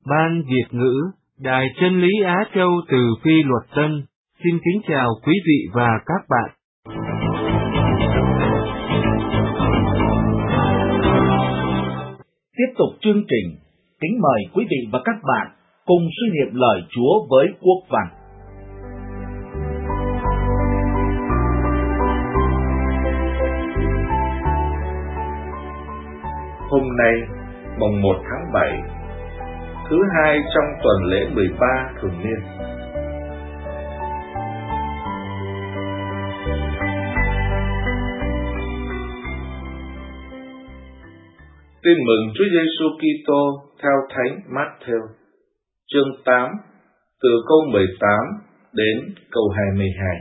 Ban Việt ngữ, Đài Chân lý Á Châu từ Phi Luật Tân, xin kính chào quý vị và các bạn. Tiếp tục chương trình, kính mời quý vị và các bạn cùng suy niệm lời Chúa với Quốc Văn. Hôm nay, mùng 1 tháng 7, thứ hai trong tuần lễ 13 thường niên. Tin mừng Chúa Giêsu Kitô theo Thánh Matthew, chương 8, từ câu 18 đến câu 22.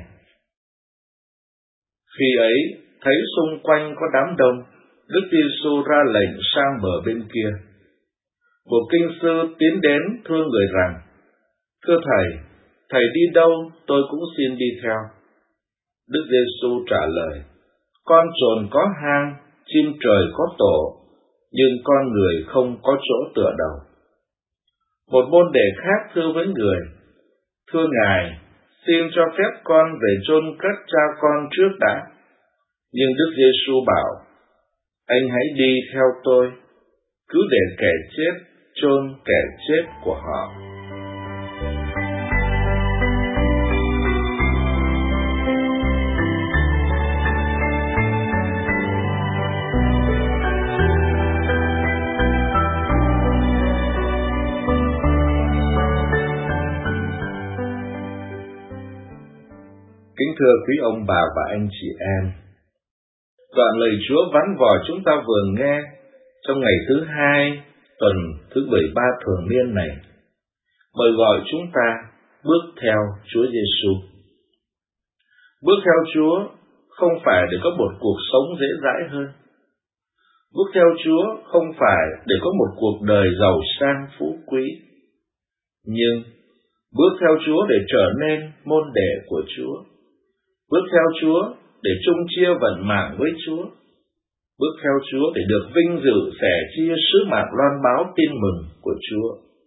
Khi ấy, thấy xung quanh có đám đông, Đức Giêsu ra lệnh sang bờ bên kia. Một kinh sư tiến đến thưa người rằng: Thưa Thầy, Thầy đi đâu tôi cũng xin đi theo. Đức Giêsu trả lời: Con trồn có hang, chim trời có tổ, nhưng con người không có chỗ tựa đầu. Một môn đệ khác thưa với người: Thưa Ngài, xin cho phép con về chôn cất cha con trước đã. Nhưng Đức Giêsu bảo: Anh hãy đi theo tôi, cứ để kẻ chết chôn kẻ chết của họ. Kính thưa quý ông bà và anh chị em, đoạn lời Chúa vắn vò chúng ta vừa nghe trong ngày thứ hai tuần thứ 13 thường niên này mời gọi chúng ta bước theo Chúa Giêsu. Bước theo Chúa không phải để có một cuộc sống dễ dãi hơn. Bước theo Chúa không phải để có một cuộc đời giàu sang phú quý. Nhưng bước theo Chúa để trở nên môn đệ của Chúa. Bước theo Chúa để chung chia vận mạng với Chúa. Bước theo Chúa để được vinh dự sẻ chia sứ mạng loan báo tin mừng của Chúa.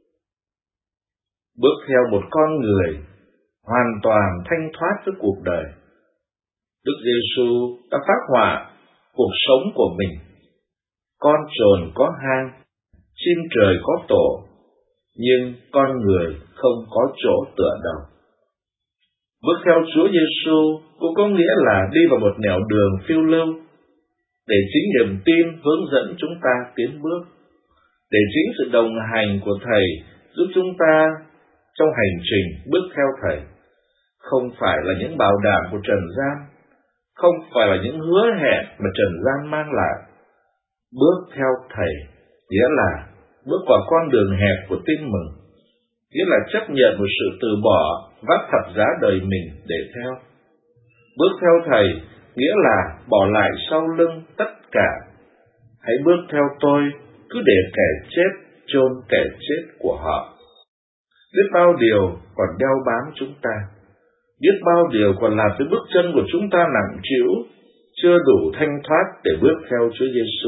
Bước theo một con người hoàn toàn thanh thoát với cuộc đời. Đức Giêsu đã phác họa cuộc sống của mình. Con trồn có hang, chim trời có tổ, nhưng con người không có chỗ tựa đầu. Bước theo Chúa Giêsu cũng có nghĩa là đi vào một nẻo đường phiêu lưu, để chính niềm tin hướng dẫn chúng ta tiến bước, để chính sự đồng hành của Thầy giúp chúng ta trong hành trình bước theo Thầy. Không phải là những bảo đảm của trần gian, không phải là những hứa hẹn mà trần gian mang lại. Bước theo Thầy nghĩa là bước qua con đường hẹp của tin mừng, nghĩa là chấp nhận một sự từ bỏ vác thập giá đời mình để theo. Bước theo Thầy nghĩa là bỏ lại sau lưng tất cả. Hãy bước theo tôi, cứ để kẻ chết chôn kẻ chết của họ. Biết bao điều còn đeo bám chúng ta, biết bao điều còn làm cho bước chân của chúng ta nặng trĩu, chưa đủ thanh thoát để bước theo Chúa Giêsu.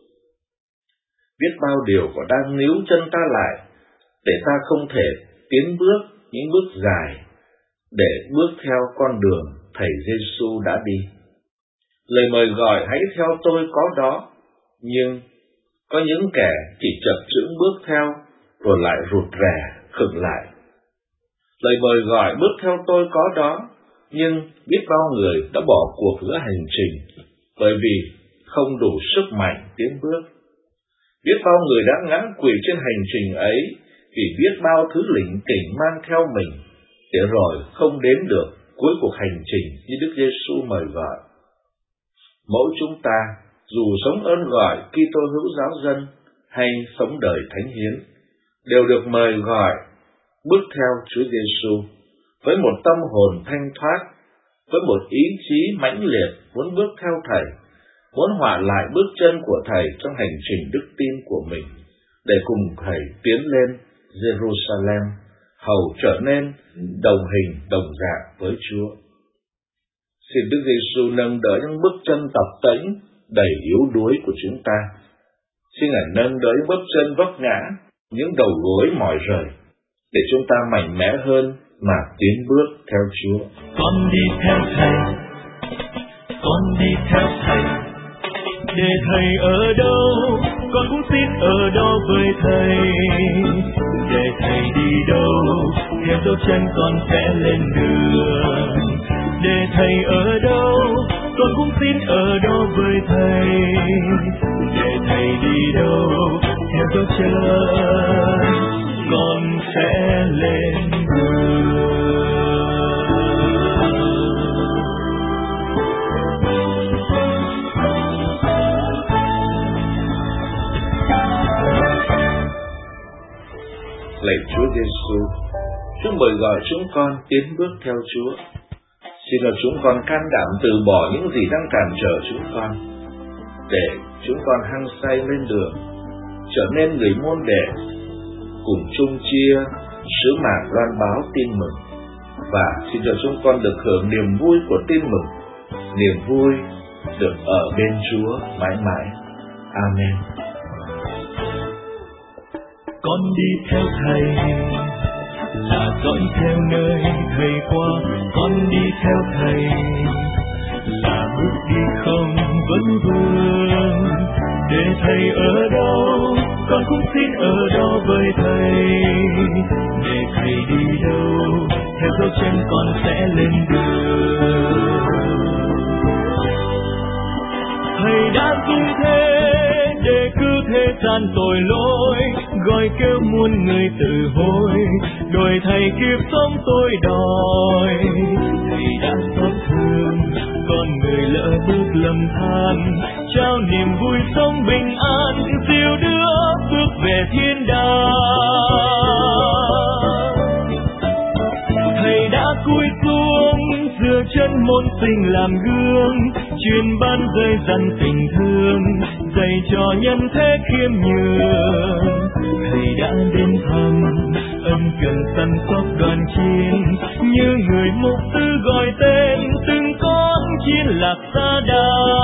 Biết bao điều còn đang níu chân ta lại, để ta không thể tiến bước những bước dài, để bước theo con đường Thầy Giêsu đã đi. Lời mời gọi hãy theo tôi có đó, nhưng có những kẻ chỉ chập chững bước theo rồi lại rụt rè khựng lại. Lời mời gọi bước theo tôi có đó, nhưng biết bao người đã bỏ cuộc giữa hành trình bởi vì không đủ sức mạnh tiến bước. Biết bao người đã ngã quỵ trên hành trình ấy vì biết bao thứ lỉnh kỉnh mang theo mình, để rồi không đến được cuối cuộc hành trình như Đức Giêsu mời gọi. Mỗi chúng ta, dù sống ơn gọi Kitô hữu giáo dân hay sống đời thánh hiến, đều được mời gọi bước theo Chúa Giêsu với một tâm hồn thanh thoát, với một ý chí mãnh liệt muốn bước theo Thầy, muốn họa lại bước chân của Thầy trong hành trình đức tin của mình, để cùng Thầy tiến lên Jerusalem, hầu trở nên đồng hình đồng dạng với Chúa. Xin Đức Giêsu nâng đỡ những bước chân tập tễnh đầy yếu đuối của chúng ta. Xin Ngài nâng đỡ những bước chân vấp ngã những đầu gối mỏi rời, để chúng ta mạnh mẽ hơn mà tiến bước theo Chúa. Con đi theo Thầy, con đi theo Thầy, để Thầy ở đâu, con cũng xin ở đó với Thầy. Để Thầy đi đâu, theo dấu chân con sẽ lên đường. Để Thầy ở đâu, con cũng xin ở đó với Thầy. Để Thầy đi đâu, theo dấu chân con sẽ lên đường. Lạy Chúa Giêsu, Chúa mời gọi chúng con tiến bước theo Chúa. Xin cho chúng con can đảm từ bỏ những gì đang cản trở chúng con, để chúng con hăng say lên đường, trở nên người môn đệ, cùng chung chia sứ mạng loan báo tin mừng. Và xin cho chúng con được hưởng niềm vui của tin mừng, niềm vui được ở bên Chúa mãi mãi. Amen. Con đi theo Thầy là dõi theo nơi Thầy qua. Con đi theo Thầy là bước đi không vấn vương. Để Thầy ở đâu, con cũng xin ở đó với Thầy. Để Thầy đi đâu, theo dấu chân con sẽ lên đường. Thầy đã dung thế để cứu thế gian tội lỗi, gọi kêu muôn người tự hối, đổi Thầy kiếp sống tôi đòi. Thầy đã xót thương con người lỡ bước lầm than, trao niềm vui sống bình an, dìu đứa bước về thiên đàng. Thầy đã cúi xuống dựa chân môn sinh làm gương, truyền ban rơi dặn tình thương, dạy cho nhân thế khiêm nhường. Thầy đã đến thăm ân cần săn sóc đoàn chiên, như người mục sư gọi tên từng con chiên lạc xa đà.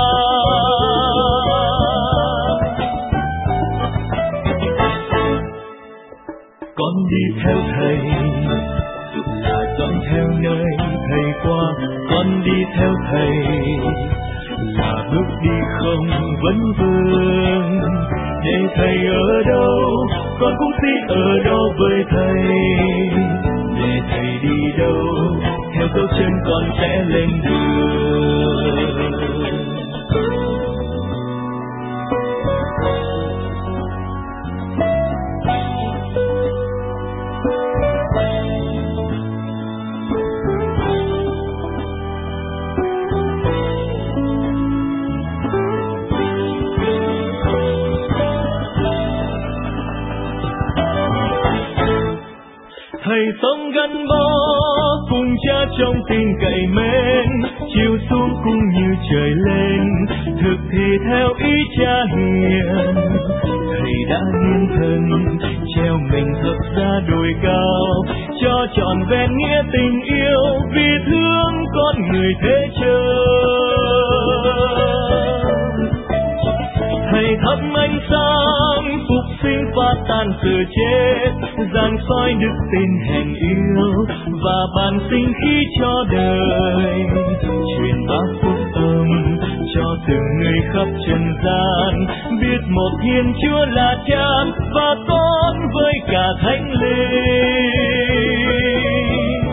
Con đi theo Thầy là dõi theo nơi Thầy qua. Con đi theo Thầy là bước đi không vấn vương. Để Thầy ở đâu, con cũng xin ở đó với Thầy. Để Thầy đi đâu, theo dấu chân con sẽ lên đường. Thầy sống gắn bó cùng Cha trong tình cậy mến, chiều xuống cũng như trời lên, thực thì theo ý Cha hiền. Thầy đã hiến thân treo mình thập giá đồi cao, cho trọn vẹn nghĩa tình yêu, vì thương con người thế chơi. Thầy thắp ánh sáng phục sinh phá tan sự chết, giăng soi đức tin hèn yêu và ban sinh khí cho đời. Truyền bá phúc âm cho từng người khắp trần gian, biết một Thiên Chúa là Cha và con với cả Thánh Linh.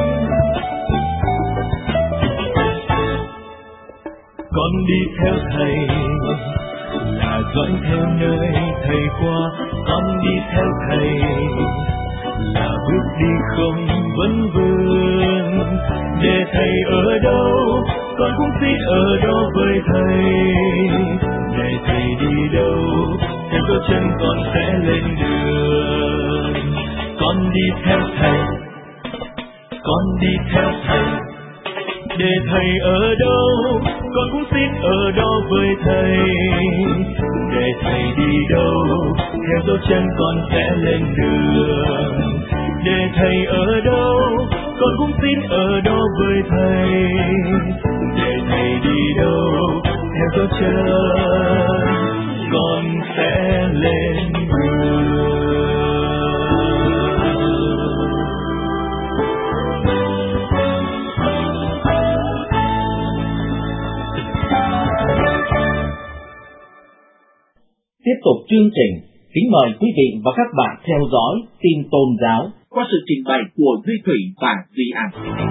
Con đi theo Thầy là dõi theo nơi Thầy qua. Con đi theo Thầy là bước đi không vấn vương. Để Thầy ở đâu, con cũng xin ở đó với Thầy. Để Thầy đi đâu, theo dấu chân con sẽ lên đường. Con đi theo Thầy, con đi theo Thầy. Để Thầy ở đâu, con cũng xin ở đó với Thầy. Để Thầy đi đâu, theo dấu chân con sẽ lên đường. Để Thầy ở đâu, con cũng xin ở đó với Thầy. Để Thầy đi đâu, theo dấu chân con sẽ lên đường. chương trình, kính mời quý vị và các bạn theo dõi tin tôn giáo qua sự trình bày của Duy Thủy và Duy An.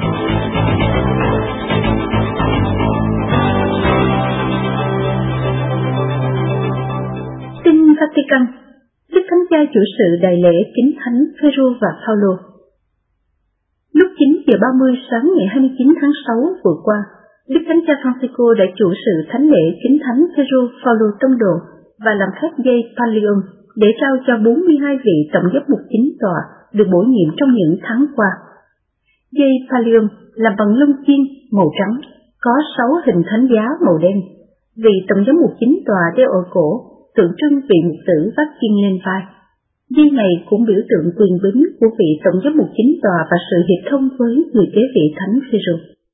Tin Vatican. Đức Thánh Cha chủ sự đại lễ kính thánh Phêrô và Phaolô. Lúc 9 giờ 30 sáng ngày 29 tháng 6 vừa qua, Đức Thánh Cha Francisco đã chủ sự thánh lễ kính thánh Phêrô Phaolô tông đồ và làm phép dây Pallium để trao cho 42 vị tổng giám mục chính tòa được bổ nhiệm trong những tháng qua. Dây Pallium làm bằng lông chiên màu trắng, có 6 hình thánh giá màu đen. Vị tổng giám mục chính tòa đeo ở cổ, tượng trưng vị mục tử vác chiên lên vai. Dây này cũng biểu tượng quyền bính của vị tổng giám mục chính tòa và sự hiệp thông với người kế vị thánh Phêrô.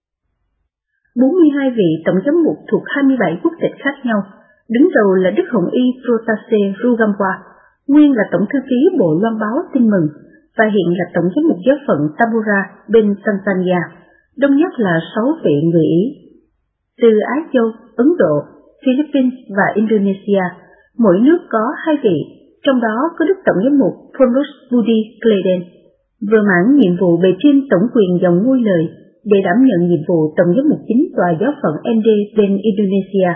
42 vị tổng giám mục thuộc 27 quốc tịch khác nhau. Đứng đầu là Đức Hồng Y Protase Rugambwa, nguyên là tổng thư ký Bộ Loan báo Tin mừng và hiện là tổng giám mục giáo phận Tabora bên Tanzania, đông nhất là 6 vị người Ý. Từ Á Châu, Ấn Độ, Philippines và Indonesia, mỗi nước có 2 vị, trong đó có Đức Tổng giám mục Paulus Budi Kleden, vừa mãn nhiệm vụ bề trên tổng quyền dòng ngôi lời để đảm nhận nhiệm vụ tổng giám mục chính tòa giáo phận MD bên Indonesia.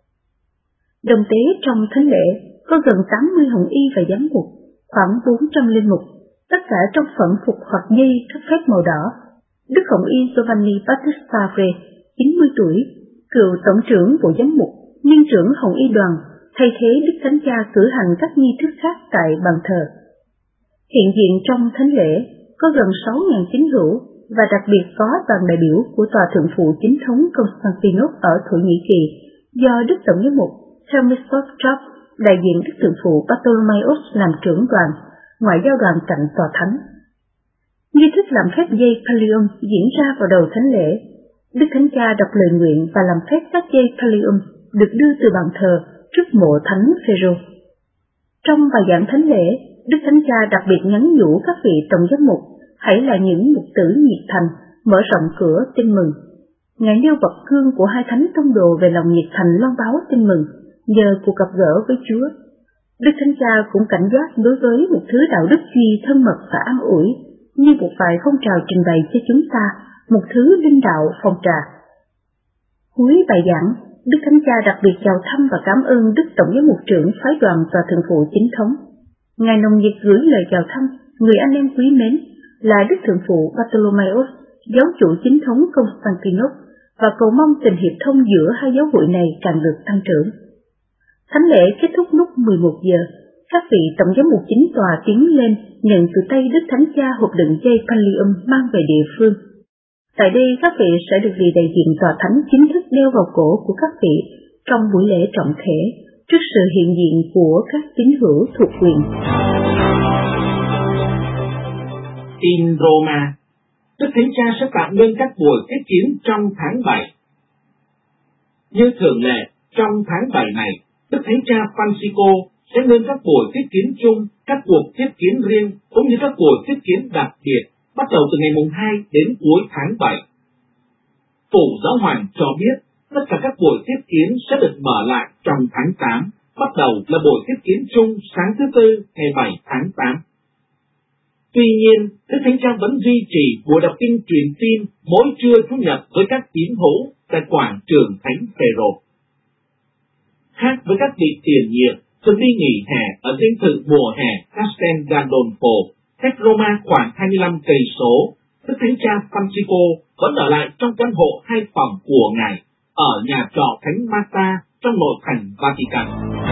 Đồng tế trong thánh lễ có gần 80 hồng y và giám mục, khoảng 400 linh mục, tất cả trong phận phục hoặc dây các phép màu đỏ. Đức Hồng y Giovanni Battista Re, 90 tuổi, cựu tổng trưởng Bộ Giám mục, nguyên trưởng Hồng y đoàn, thay thế Đức Thánh Cha cử hành các nghi thức khác tại bàn thờ. Hiện diện trong thánh lễ có gần 6.000 tín hữu và đặc biệt có đoàn đại biểu của Tòa Thượng phụ Chính thống Constantinople ở Thổ Nhĩ Kỳ do Đức Tổng giám mục Themisos Trapp, đại diện Đức Thượng phụ Bartholomeus làm trưởng đoàn, ngoại giao đoàn cạnh Tòa Thánh. Nghi thức làm phép dây Pallium diễn ra vào đầu thánh lễ. Đức Thánh Cha đọc lời nguyện và làm phép các dây Pallium được đưa từ bàn thờ trước mộ thánh Phêrô. Trong bài giảng thánh lễ, Đức Thánh Cha đặc biệt nhắn nhủ các vị tổng giám mục hãy là những mục tử nhiệt thành, mở rộng cửa tin mừng. Ngài nêu bậc gương của hai thánh tông đồ về lòng nhiệt thành loan báo tin mừng nhờ cuộc gặp gỡ với Chúa. Đức Thánh Cha cũng cảnh giác đối với một thứ đạo đức duy thân mật và an ủi, như một vài phong trào trình bày cho chúng ta một thứ linh đạo phong trà. Cuối bài giảng, Đức Thánh Cha đặc biệt chào thăm và cảm ơn Đức Tổng giám mục trưởng phái đoàn Tòa Thượng phụ Chính thống. Ngài nồng nhiệt gửi lời chào thăm người anh em quý mến là Đức Thượng phụ Bartholomeus, giáo chủ chính thống Constantinople, và cầu mong tình hiệp thông giữa hai giáo hội này càng được tăng trưởng. Thánh lễ kết thúc lúc 11 giờ. Các vị tổng giám mục chính tòa tiến lên nhận từ tay Đức Thánh Cha hộp đựng dây Pallium mang về địa phương. Tại đây các vị sẽ được vị đại diện tòa thánh chính thức đeo vào cổ của các vị trong buổi lễ trọng thể trước sự hiện diện của các tín hữu thuộc quyền. In Roma, Đức Thánh Cha sẽ tạm ngưng các buổi tiếp kiến trong tháng 7. Như thường lệ, trong tháng 7 này, Đức Thánh Cha Francisco sẽ ngưng các buổi tiếp kiến chung, các cuộc tiếp kiến riêng cũng như các buổi tiếp kiến đặc biệt bắt đầu từ ngày mùng 2 đến cuối tháng 7. Phủ Giáo hoàng cho biết tất cả các buổi tiếp kiến sẽ được mở lại trong tháng 8, bắt đầu là buổi tiếp kiến chung sáng thứ Tư ngày 7 tháng 8. Tuy nhiên, Đức Thánh Cha vẫn duy trì buổi đọc kinh truyền tin mỗi trưa Chủ nhật với các tín hữu tại quảng trường Thánh Phêrô. Khác với các vị tiền nhiệm từng đi nghỉ hè ở dinh thự mùa hè Castel Gandolfo, cách Roma khoảng 25 cây số, Đức Thánh Cha Francisco vẫn ở lại trong căn hộ 2 phòng của Ngài ở nhà trọ Thánh Marta trong nội thành Vatican.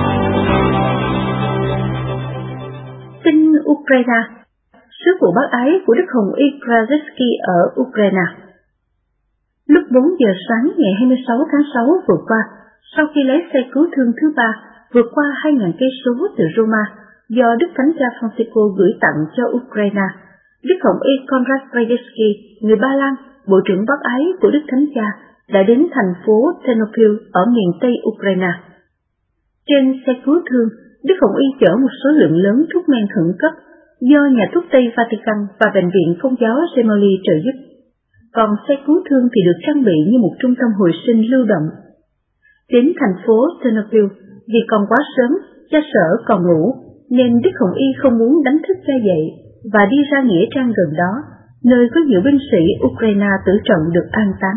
Tin Ukraine. Sứ vụ bác ái của Đức Hồng Y Krajewski ở Ukraine. Lúc 4 giờ sáng ngày 26 tháng 6 vừa qua, sau khi lấy xe cứu thương thứ 3 vượt qua 2.000 cây số từ Roma do Đức Thánh Cha Francisco gửi tặng cho Ukraine, Đức Hồng Y Konrad Krajewski, người Ba Lan, Bộ trưởng bác ái của Đức Thánh Cha, đã đến thành phố Ternopil ở miền Tây Ukraine. Trên xe cứu thương, Đức Hồng Y chở một số lượng lớn thuốc men khẩn cấp do Nhà thuốc Tây Vatican và Bệnh viện Công giáo Gemelli trợ giúp. Còn xe cứu thương thì được trang bị như một trung tâm hồi sinh lưu động. Đến thành phố Ternopil, vì còn quá sớm cha Sở còn ngủ, nên Đức Hồng Y không muốn đánh thức cha dậy và đi ra nghĩa trang gần đó, nơi có nhiều binh sĩ Ukraine tử trận được an táng.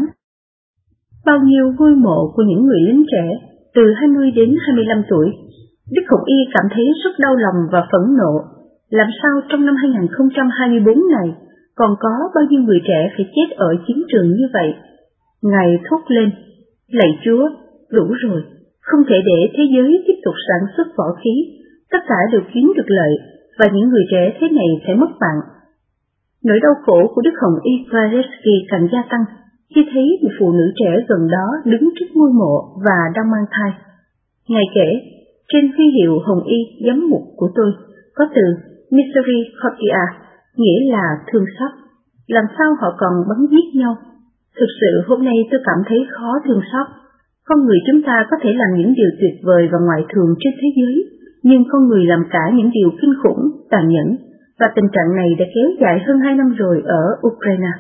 Bao nhiêu ngôi mộ của những người lính trẻ từ 20 đến 25 tuổi, Đức Hồng Y cảm thấy rất đau lòng và phẫn nộ. Làm sao trong năm 2024 này còn có bao nhiêu người trẻ phải chết ở chiến trường như vậy? Ngài thốt lên: lạy Chúa, đủ rồi, không thể để thế giới tiếp tục sản xuất võ khí, tất cả đều kiếm được lợi, và những người trẻ thế này phải mất mạng. Nỗi đau khổ của Đức Hồng Y Krajewski càng gia tăng khi thấy một phụ nữ trẻ gần đó đứng trước ngôi mộ và đang mang thai. Ngài kể, trên huy hiệu Hồng Y giám mục của tôi có từ Misericordia, nghĩa là thương xót. Làm sao họ còn bắn giết nhau? Thực sự hôm nay tôi cảm thấy khó thương xót. Con người chúng ta có thể làm những điều tuyệt vời và ngoại thường trên thế giới, nhưng con người làm cả những điều kinh khủng, tàn nhẫn, và tình trạng này đã kéo dài hơn 2 năm rồi ở Ukraine.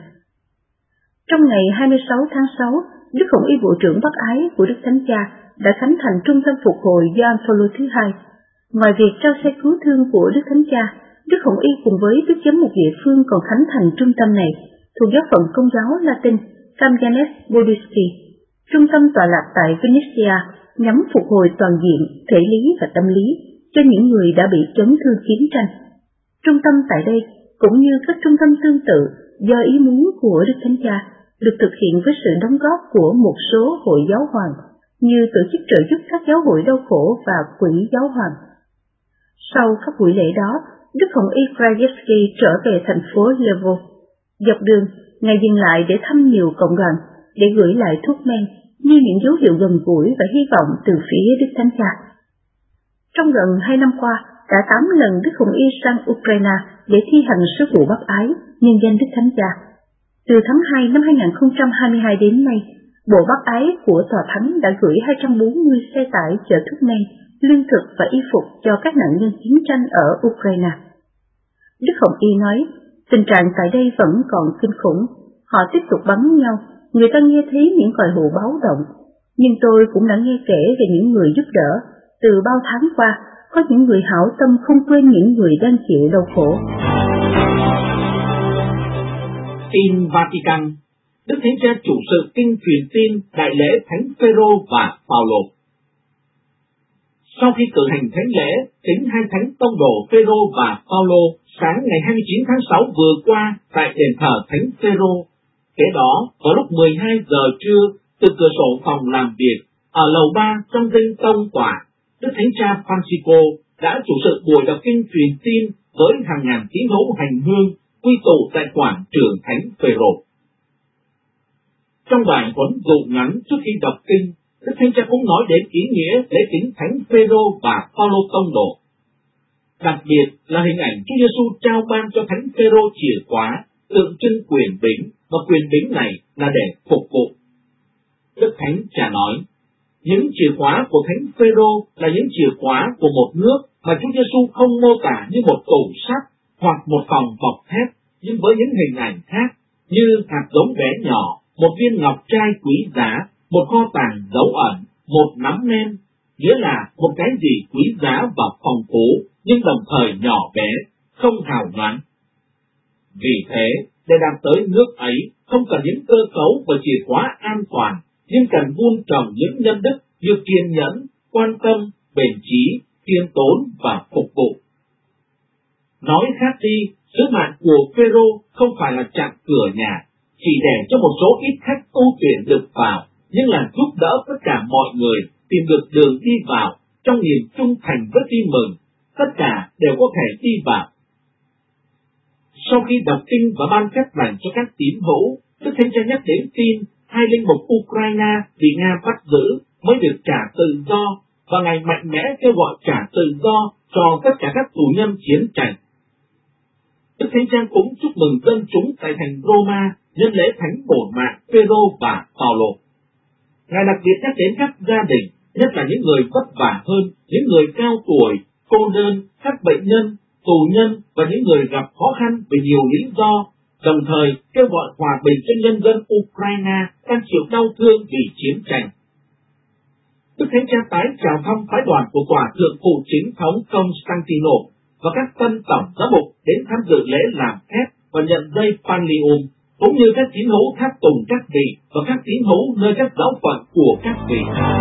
Trong ngày 26 tháng 6, Đức Hồng Y Bộ trưởng Bác Ái của Đức Thánh Cha đã khánh thành Trung tâm Phục hồi Gioan Phaolô thứ hai. Ngoài việc trao xe cứu thương của Đức Thánh Cha, Đức Hồng Y cùng với Đức Giám mục địa phương còn khánh thành trung tâm này thuộc giáo phận Công giáo Latin Kamjanets-Podilsky. Trung tâm tọa lạc tại Vinnytsia nhằm phục hồi toàn diện, thể lý và tâm lý cho những người đã bị chấn thương chiến tranh. Trung tâm tại đây, cũng như các trung tâm tương tự do ý muốn của Đức Thánh Cha, được thực hiện với sự đóng góp của một số hội giáo hoàng, như tổ chức trợ giúp các giáo hội đau khổ và quỹ giáo hoàng. Sau các buổi lễ đó, Đức Hồng Y Krajewski trở về thành phố Lvov. Dọc đường, Ngài dừng lại để thăm nhiều cộng đoàn, để gửi lại thuốc men, như những dấu hiệu gần gũi và hy vọng từ phía Đức Thánh Cha. Trong gần 2 năm qua, đã 8 lần Đức Hồng Y sang Ukraine để thi hành sứ vụ bác ái nhân danh Đức Thánh Cha. Từ tháng 2 năm 2022 đến nay, Bộ Bác Ái của Tòa Thánh đã gửi 240 xe tải chở thuốc men, lương thực và y phục cho các nạn nhân chiến tranh ở Ukraine. Đức Hồng Y nói, tình trạng tại đây vẫn còn kinh khủng, họ tiếp tục bắn nhau, người ta nghe thấy những còi hụ báo động. Nhưng tôi cũng đã nghe kể về những người giúp đỡ, từ bao tháng qua, có những người hảo tâm không quên những người đang chịu đau khổ. Tin Vatican. Đức Thánh Cha chủ sự kinh truyền tin đại lễ Thánh Phêrô và Phaolô. Sau khi cử hành thánh lễ kính hai thánh tông đồ Phêrô và Phaolô sáng ngày 29 tháng 6 vừa qua tại đền thờ Thánh Phêrô, kế đó vào lúc 12 giờ trưa, từ cửa sổ phòng làm việc ở lầu 3 trong dinh tông tòa, Đức Thánh Cha Francisco đã chủ sự buổi đọc kinh truyền tin với hàng ngàn tín hữu hành hương quy tụ tại quảng trường Thánh Phêrô. Trong bài huấn dụ ngắn trước khi đọc kinh, Đức Thánh Cha cũng nói đến ý nghĩa lễ kính Thánh Phêrô và Phaolô tông đồ. Đặc biệt là hình ảnh Chúa Giêsu trao ban cho Thánh Phêrô chìa khóa, tượng trưng quyền bính, và quyền bính này là để phục vụ. Đức Thánh Cha nói, những chìa khóa của Thánh Phêrô là những chìa khóa của một nước mà Chúa Giêsu không mô tả như một tủ sắt hoặc một phòng bọc thép, nhưng với những hình ảnh khác như hạt giống bé nhỏ, một viên ngọc trai quý giá, một kho tàng dấu ẩn, một nắm men, nghĩa là một cái gì quý giá và phong phú, nhưng đồng thời nhỏ bé, không hào nhoáng. Vì thế, để đạt tới nước ấy, không cần những cơ cấu và chìa khóa an toàn, nhưng cần vun trồng những nhân đức như kiên nhẫn, quan tâm, bền chí, khiêm tốn và phục vụ. Nói khác đi, sứ mạng của Phêrô không phải là chặn cửa nhà, chỉ để cho một số ít khách ưu tuyển được vào, nhưng là giúp đỡ tất cả mọi người tìm được đường đi vào trong niềm trung thành với tin mừng, tất cả đều có thể đi vào. Sau khi đọc kinh và ban phép lành cho các tín hữu, Đức Thánh Cha nhắc đến tin 2 linh mục Ukraine bị Nga bắt giữ mới được trả tự do, và Ngài mạnh mẽ kêu gọi trả tự do cho tất cả các tù nhân chiến tranh. Đức Thánh Cha cũng chúc mừng dân chúng tại thành Roma nhân lễ thánh bổn mạng Phêrô và Phaolô. Ngài đặc biệt nhắc đến các gia đình, nhất là những người vất vả hơn, những người cao tuổi, cô đơn, các bệnh nhân, tù nhân và những người gặp khó khăn vì nhiều lý do, đồng thời kêu gọi hòa bình cho nhân dân Ukraine đang chịu đau thương vì chiến tranh. Đức Thánh Cha tái chào thăm phái đoàn của Tòa Thượng phụ Chính thống Constantino và các tân tổng giám mục đến tham dự lễ làm phép và nhận dây Pallium, cũng như các tín hữu tháp tùng các vị và các tín hữu nơi các giáo phận của các vị.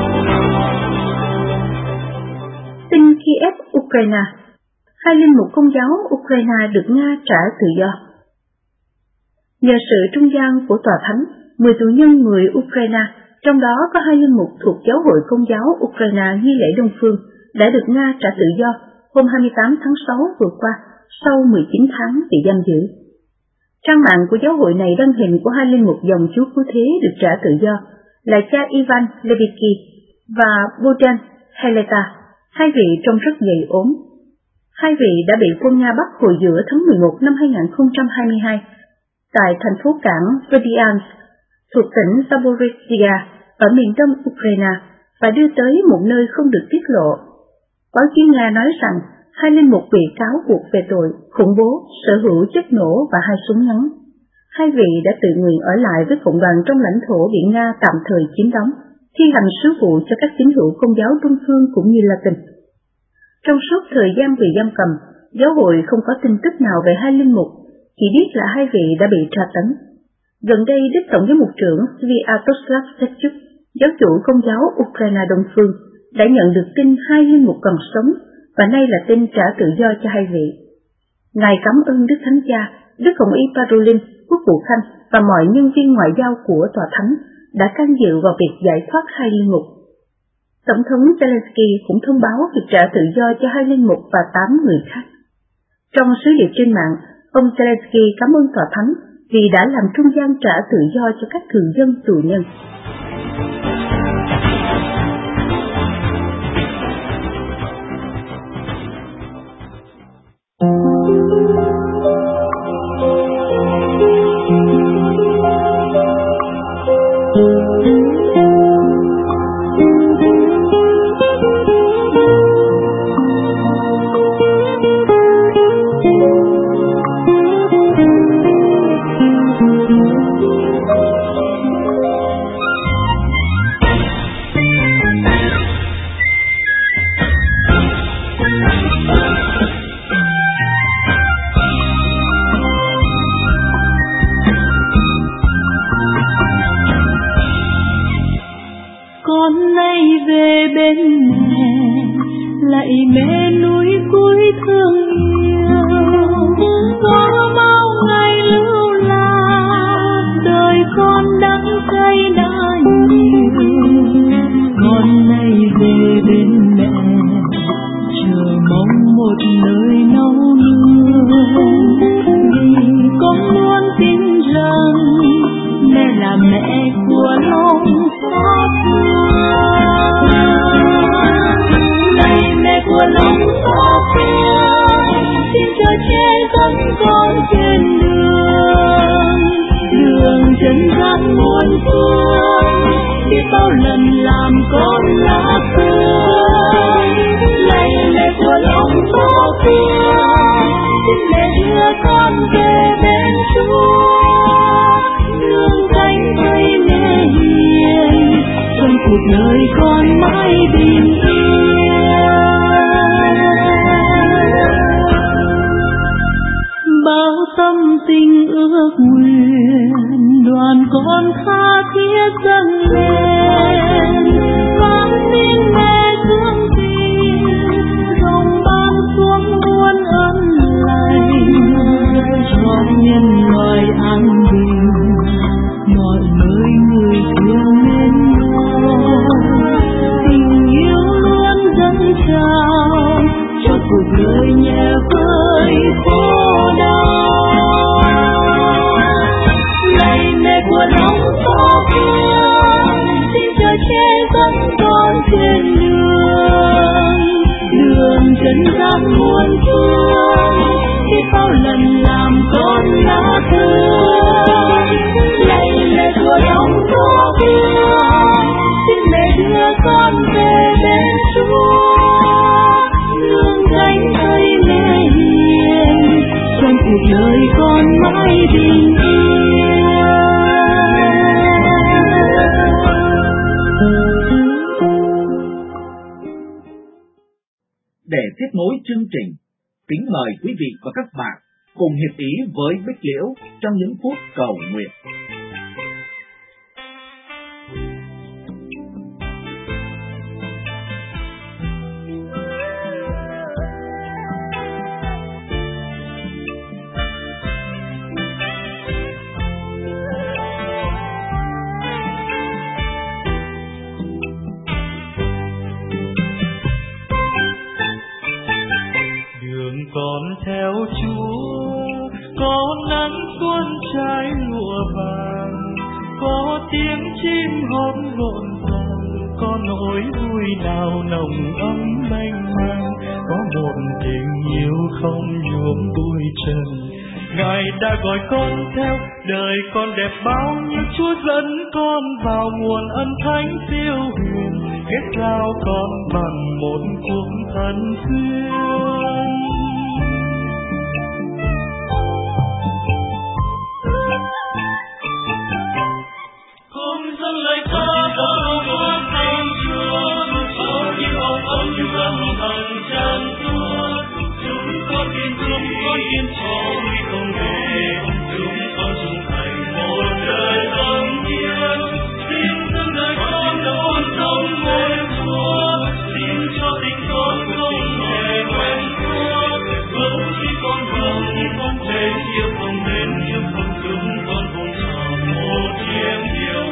Tin Kiev, Ukraine. Hai linh mục Công giáo Ukraine được Nga trả tự do. Nhờ sự trung gian của Tòa Thánh, 10 tù nhân người Ukraine, trong đó có 2 linh mục thuộc Giáo hội Công giáo Ukraine nghi lễ Đông Phương, đã được Nga trả tự do hôm 28 tháng 6 vừa qua, sau 19 tháng bị giam giữ. Trang mạng của giáo hội này đăng hình của 2 linh mục dòng Chúa Cứu Thế được trả tự do là cha Ivan Levitsky và Bogdan Heleta, 2 vị trông rất gầy ốm. 2 vị đã bị quân Nga bắt hồi giữa tháng 11 năm 2022 tại thành phố cảng Berdyansk thuộc tỉnh Zaporizhzhia ở miền đông Ukraine và đưa tới một nơi không được tiết lộ. Báo chí Nga nói rằng 2 linh mục bị cáo buộc về tội khủng bố, sở hữu chất nổ và 2 súng ngắn. 2 vị đã tự nguyện ở lại với cộng đoàn trong lãnh thổ bị Nga tạm thời chiếm đóng, thi hành sứ vụ cho các tín hữu Công giáo Đông Phương cũng như Latin. Trong suốt thời gian bị giam cầm, giáo hội không có tin tức nào về 2 linh mục, chỉ biết là 2 vị đã bị tra tấn. Gần đây, Đức Tổng giám mục trưởng Sviatoslav Sechuk, giáo chủ Công giáo Ukraine Đông Phương, đã nhận được tin 2 linh mục còn sống và nay là tin trả tự do cho 2 vị. Ngài cảm ơn Đức Thánh Cha, Đức Hồng Y Parolin, Quốc vụ Khanh và mọi nhân viên ngoại giao của Tòa Thánh đã can dự vào việc giải thoát 2 linh mục. Tổng thống Zelensky cũng thông báo việc trả tự do cho 2 linh mục và 8 người khác. Trong sứ điệp trên mạng, ông Zelensky cảm ơn Tòa Thánh vì đã làm trung gian trả tự do cho các thường dân tù nhân. Con nay về bên mẹ, lạy mẹ núi cuối thương yêu, có bao ngày lưu lạc, đời con đắng cay đã nhiều. Con nay về bên mẹ, chờ mong một nơi nấu nương, vì con luôn tin rằng mẹ là mẹ của lòng xót thương. Này mẹ của lòng xót thương, xin cho che dẫn con trên đường chân gian muôn phương, biết bao lần làm con lá thương. Này mẹ của lòng xót thương, xin mẹ đưa con về bên Chúa, nương cánh tay mẹ hiền, trong cuộc đời con mãi bình yên. Bao tâm tình ước nguyện, đoàn con tha thiết dâng lên, con tin mẹ thương tình, dòng ban xuống muôn ơn lành, cho nhân loại an bình, mọi nơi người thương mến nhau, tình yêu luôn dâng trào cho cuộc đời nhẹ vơi khổ đau. Này mẹ của lòng xót thương, xin cho che dẫn con trên đường chân gian muôn phương, biết bao lần làm con lá thương. Này mẹ của lòng xót thương, xin mẹ đưa con về bên Chúa, nương cánh tay mẹ hiền, trong cuộc đời con mãi bình yên. nối chương trình, kính mời quý vị và các bạn cùng hiệp ý với Bích Liễu trong những phút cầu nguyện. Con theo Chúa, có nắng xuân trái lụa vàng, có tiếng chim hót rộn ràng, có nỗi vui nào nồng ấm mênh mang, có một tình yêu không nhuốm bụi trần. Ngài đã gọi con theo, đời con đẹp bao nhiêu, Chúa dẫn con vào nguồn ân thánh siêu huyền, kết giao con bằng một cuộc thân duyên. Không dâng lời ca bao con tên Chúa, bao nhiêu ong ấm dâng bằng chân Chúa. Chúng con tin thương, con tin cho không về, chúng con trung thành một đời vâng hiến. Xin dâng đời con đón sống ngôi Chúa, xin cho tình con không hề quen Chúa. Vâng khi con đến yêu không đến yêu không cứng con cùng chọn một tiếng yêu.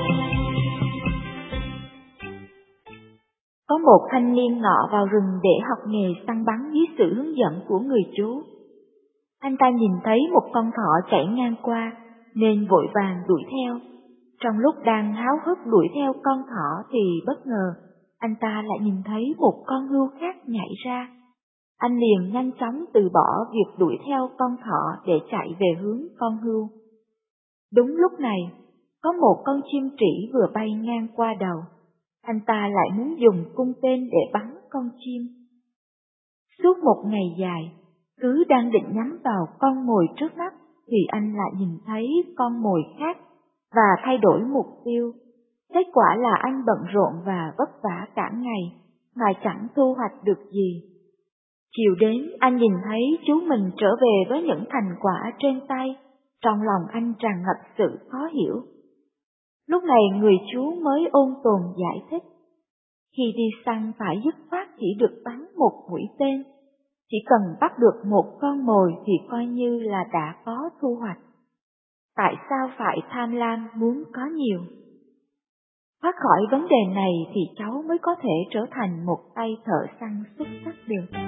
Có một thanh niên nọ vào rừng để học nghề săn bắn dưới sự hướng dẫn của người chú. Anh ta nhìn thấy một con thỏ chạy ngang qua nên vội vàng đuổi theo. Trong lúc đang háo hức đuổi theo con thỏ thì bất ngờ anh ta lại nhìn thấy một con hươu khác nhảy ra. Anh liền nhanh chóng từ bỏ việc đuổi theo con thỏ để chạy về hướng con hươu. Đúng lúc này, có một con chim trĩ vừa bay ngang qua đầu. Anh ta lại muốn dùng cung tên để bắn con chim. Suốt một ngày dài, cứ đang định nhắm vào con mồi trước mắt thì anh lại nhìn thấy con mồi khác và thay đổi mục tiêu. Kết quả là anh bận rộn và vất vả cả ngày mà chẳng thu hoạch được gì. Chiều đến, anh nhìn thấy chú mình trở về với những thành quả trên tay, trong lòng anh tràn ngập sự khó hiểu. Lúc này người chú mới ôn tồn giải thích. Khi đi săn phải dứt khoát chỉ được bắn một mũi tên, chỉ cần bắt được một con mồi thì coi như là đã có thu hoạch. Tại sao phải tham lam muốn có nhiều? Thoát khỏi vấn đề này thì cháu mới có thể trở thành một tay thợ săn xuất sắc được.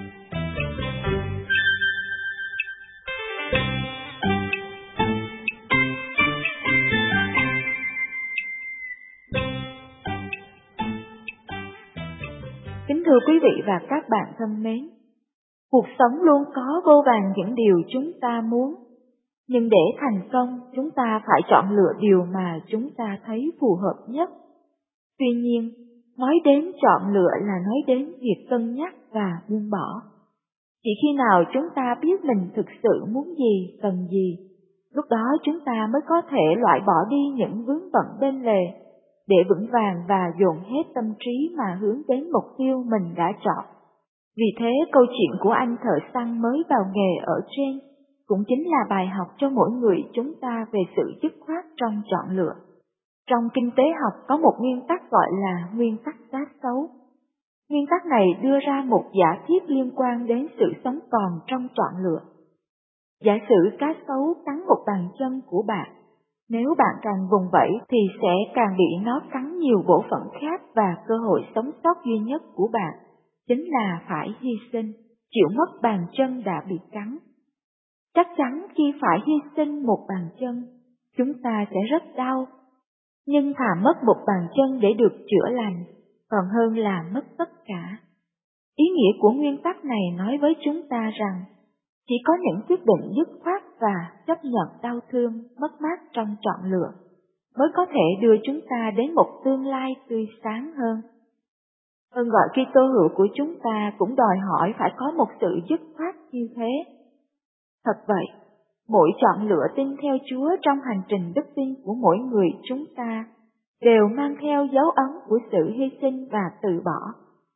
Kính thưa quý vị và các bạn thân mến, cuộc sống luôn có vô vàn những điều chúng ta muốn, nhưng để thành công chúng ta phải chọn lựa điều mà chúng ta thấy phù hợp nhất. Tuy nhiên, nói đến chọn lựa là nói đến việc cân nhắc và buông bỏ. Chỉ khi nào chúng ta biết mình thực sự muốn gì, cần gì, lúc đó chúng ta mới có thể loại bỏ đi những vướng bận bên lề, để vững vàng và dồn hết tâm trí mà hướng đến mục tiêu mình đã chọn. Vì thế câu chuyện của anh thợ săn mới vào nghề ở trên cũng chính là bài học cho mỗi người chúng ta về sự dứt khoát trong chọn lựa. Trong kinh tế học có một nguyên tắc gọi là nguyên tắc cá sấu. Nguyên tắc này đưa ra một giả thiết liên quan đến sự sống còn trong chọn lựa. Giả sử cá sấu cắn một bàn chân của bạn. Nếu bạn càng vùng vẫy thì sẽ càng bị nó cắn nhiều bộ phận khác và cơ hội sống sót duy nhất của bạn chính là phải hy sinh, chịu mất bàn chân đã bị cắn. Chắc chắn khi phải hy sinh một bàn chân, chúng ta sẽ rất đau. Nhưng thà mất một bàn chân để được chữa lành, còn hơn là mất tất cả. Ý nghĩa của nguyên tắc này nói với chúng ta rằng, chỉ có những quyết định dứt khoát và chấp nhận đau thương, mất mát trong chọn lựa, mới có thể đưa chúng ta đến một tương lai tươi sáng hơn. Ơn gọi Kitô hữu của chúng ta cũng đòi hỏi phải có một sự dứt khoát như thế. Thật vậy, mỗi chọn lựa tin theo Chúa trong hành trình đức tin của mỗi người chúng ta đều mang theo dấu ấn của sự hy sinh và từ bỏ.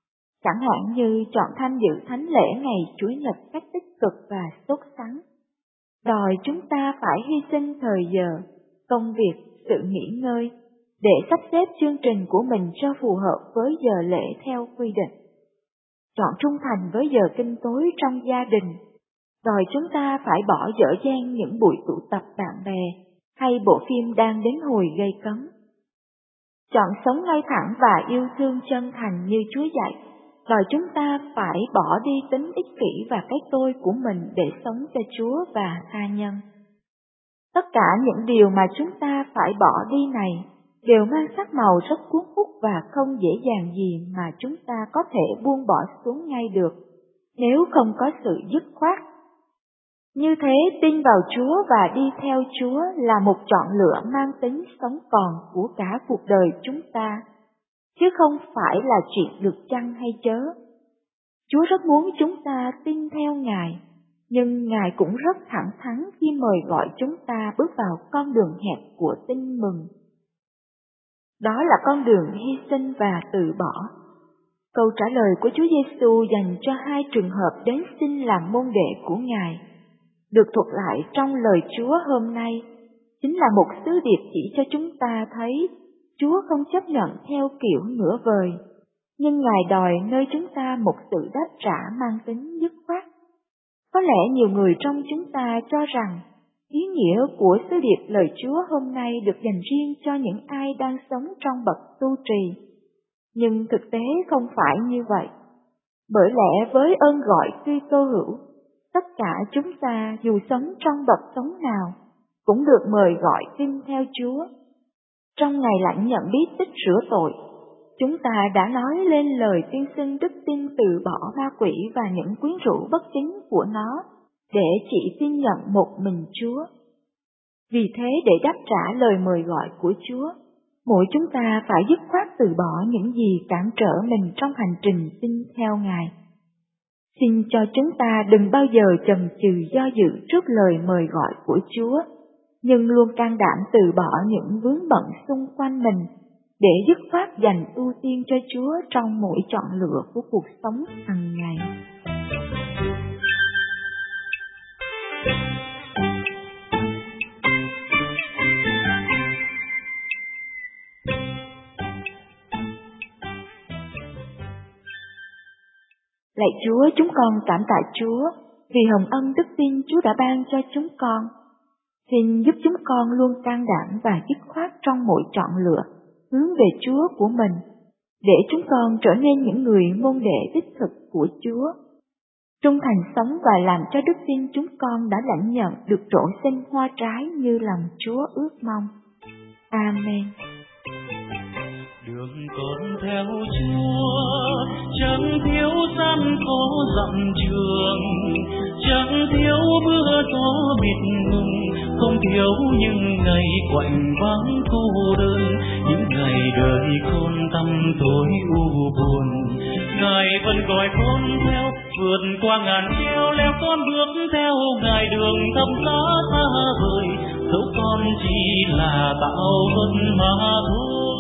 chẳng hạn như chọn tham dự thánh lễ ngày Chủ nhật cách tích cực và sốt sắng, đòi chúng ta phải hy sinh thời giờ, công việc, sự nghỉ ngơi để sắp xếp chương trình của mình cho phù hợp với giờ lễ theo quy định. Chọn trung thành với giờ kinh tối trong gia đình, đòi chúng ta phải bỏ dở dang những buổi tụ tập bạn bè hay bộ phim đang đến hồi gây cấn. Chọn sống ngay thẳng và yêu thương chân thành như Chúa dạy, đòi chúng ta phải bỏ đi tính ích kỷ và cái tôi của mình để sống cho Chúa và tha nhân. Tất cả những điều mà chúng ta phải bỏ đi này đều mang sắc màu rất cuốn hút và không dễ dàng gì mà chúng ta có thể buông bỏ xuống ngay được, nếu không có sự dứt khoát. Như thế, tin vào Chúa và đi theo Chúa là một chọn lựa mang tính sống còn của cả cuộc đời chúng ta, chứ không phải là chuyện được chăng hay chớ. Chúa rất muốn chúng ta tin theo Ngài, nhưng Ngài cũng rất thẳng thắn khi mời gọi chúng ta bước vào con đường hẹp của tin mừng. Đó là con đường hy sinh và từ bỏ. Câu trả lời của Chúa Giêsu dành cho hai trường hợp đến xin làm môn đệ của Ngài, được thuật lại trong lời Chúa hôm nay, chính là một sứ điệp chỉ cho chúng ta thấy Chúa không chấp nhận theo kiểu nửa vời, nhưng Ngài đòi nơi chúng ta một sự đáp trả mang tính dứt khoát. Có lẽ nhiều người trong chúng ta cho rằng ý nghĩa của sứ điệp lời Chúa hôm nay được dành riêng cho những ai đang sống trong bậc tu trì, nhưng thực tế không phải như vậy. Bởi lẽ với ơn gọi Kitô hữu, tất cả chúng ta dù sống trong bậc sống nào cũng được mời gọi tin theo Chúa. Trong ngày lãnh nhận bí tích rửa tội, chúng ta đã nói lên lời tuyên xưng đức tin từ bỏ ma quỷ và những quyến rũ bất chính của nó để chỉ tin nhận một mình Chúa. Vì thế, để đáp trả lời mời gọi của Chúa, mỗi chúng ta phải dứt khoát từ bỏ những gì cản trở mình trong hành trình tin theo Ngài. Xin cho chúng ta đừng bao giờ chần chừ do dự trước lời mời gọi của Chúa, nhưng luôn can đảm từ bỏ những vướng bận xung quanh mình để dứt khoát dành ưu tiên cho Chúa trong mỗi chọn lựa của cuộc sống hàng ngày. Lạy Chúa, chúng con cảm tạ Chúa vì hồng ân đức tin Chúa đã ban cho chúng con. Xin giúp chúng con luôn can đảm và dứt khoát trong mỗi chọn lựa hướng về Chúa của mình, để chúng con trở nên những người môn đệ đích thực của Chúa, trung thành sống và làm cho đức tin chúng con đã lãnh nhận được trổ sinh hoa trái như lòng Chúa ước mong. Amen. Đường con theo Chúa, chẳng thiếu gian khó dặm trường, chẳng thiếu mưa gió mịt mùng, không thiếu những ngày quạnh vắng cô đơn, những ngày đời con tăm tối u buồn. Ngài vẫn gọi con theo, vượt qua ngàn treo leo con bước theo Ngài đường thăm giá xa vời, dẫu con chỉ là bão vân mà thôi.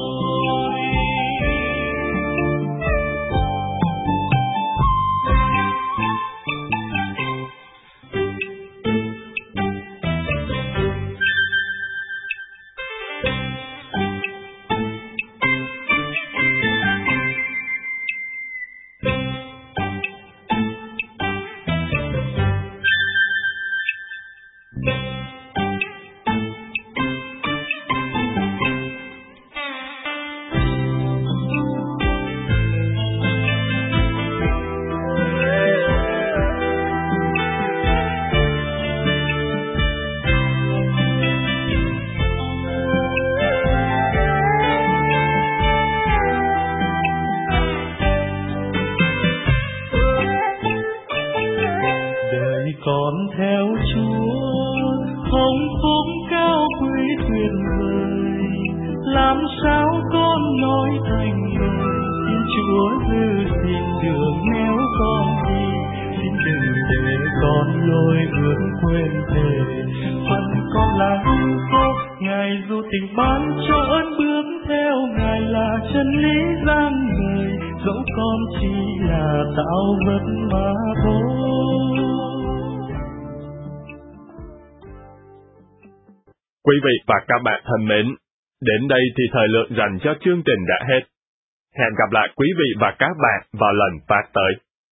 Con theo Chúa, không phúc cao quý tuyệt vời, làm sao con nói thành lời. Xin Chúa giữ gìn đường nếu con đi, xin đừng để con lối bước quên thề. Phần con là hư vô, Ngài dù tình ban cho ơn bước theo Ngài là chân lý rạng ngời. dẫu con chỉ là tạo vật mà thôi. Quý vị và các bạn thân mến, đến đây thì thời lượng dành cho chương trình đã hết. Hẹn gặp lại quý vị và các bạn vào lần phát tới.